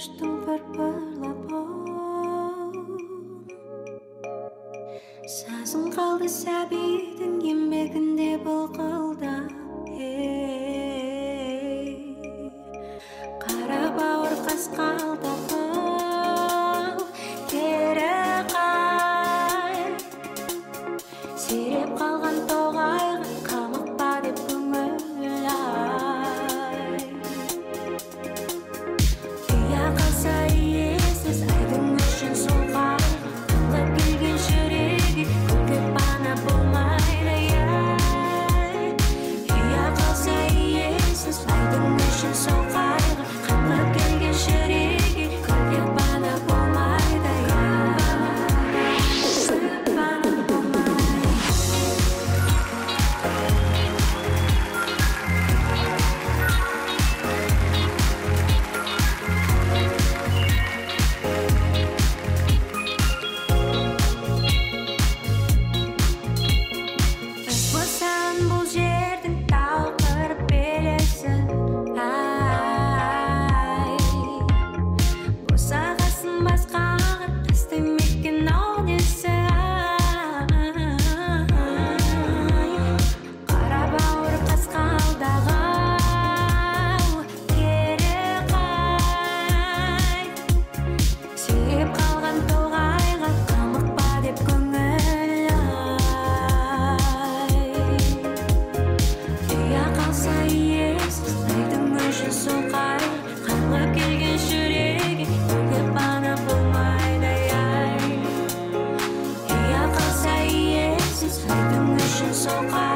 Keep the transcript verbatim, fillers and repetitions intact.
ұштың пыр-пырлап оу. Сазың қалды сәбидің еңбегінде былқылдап, ей. Қара бауыр қасқалдап оу, кері қайт. Сиреп қалған тоғайға қамықпа деп көңіл ай. Күйе қалса иесіз айдың үшін сол қайғы, тыңдап келген жүрегі күлге пана болмайды ай. Күйе қалса иесіз айдың үшін сол қайғы, тыңдап келген жүрегі күлге пана болмайды ай. So